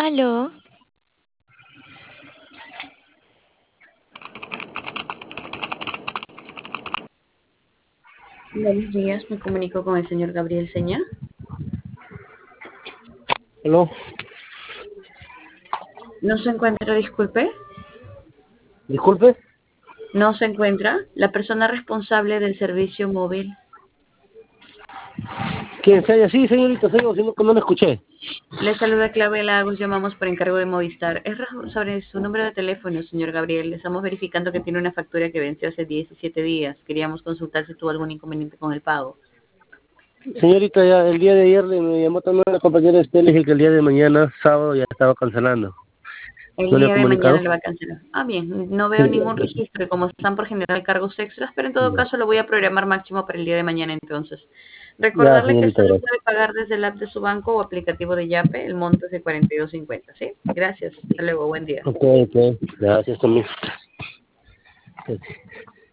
Aló, Buenos días, me comunico con el señor Gabriel Seña. ¿Aló? ¿No se encuentra, disculpe? Disculpe. ¿No se encuentra la persona responsable del servicio móvil? ¿Quién sea? Sí, señorita, señor, sino que no me escuché. Le saluda Claudia Lagos, llamamos por encargo de Movistar. Es sobre su número de teléfono, señor Gabriel. Estamos verificando que tiene una factura que venció hace 17 días. Queríamos consultar si tuvo algún inconveniente con el pago. Señorita, ya el día de ayer me llamó también la compañera de usted, le dije que el día de mañana, sábado, ya estaba cancelando. El ¿No le ha día de mañana comunicado? le va a cancelar. Ah, bien, no Sí. veo ningún registro, como están por generar cargos extras, pero en todo Ya, caso lo voy a programar máximo para el día de mañana entonces. ya, Recordarle que señorita, solo gracias. puede pagar desde el app de su banco o aplicativo de Yape, el monto es de 42.50, ¿sí? Gracias, hasta luego, buen día. Ok, ok, gracias también. Ok.